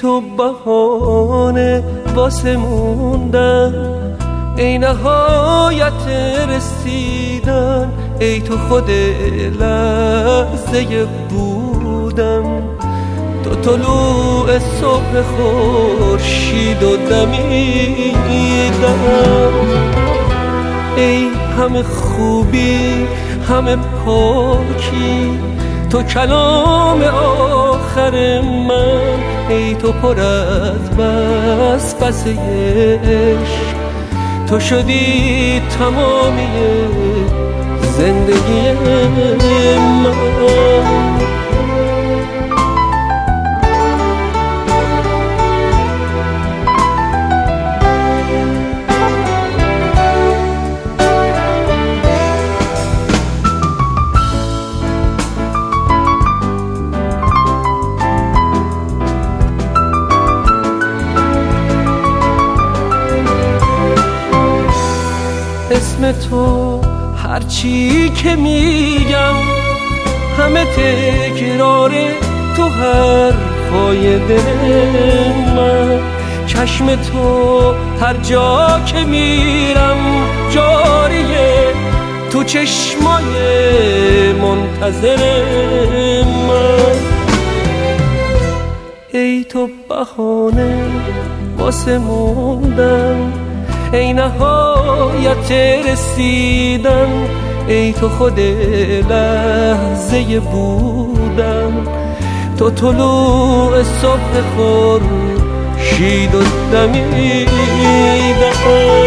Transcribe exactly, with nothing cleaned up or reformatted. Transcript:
تو بهانه واسه موندن، ای نهایت رسیدن، ای تو خود لحظه بودن. تو طلوع صبح خورشید و دمیدن، ای همه خوبی همه پاکی، تو کلام آخر من، ای تو پر از وسوسه عشق، تو شدی تمامی زندگی من. اسم تو هرچی که میگم همه تکراره تو حرفای دل من. چشم تو هر جا که میرم جاریه، تو چشمای منتظر من. ای تو بهانه واسه موندن، ای نهایت رسیدن، ای تو خود لحظه بودن. تو طلوع صبح خورشید و دمیدن.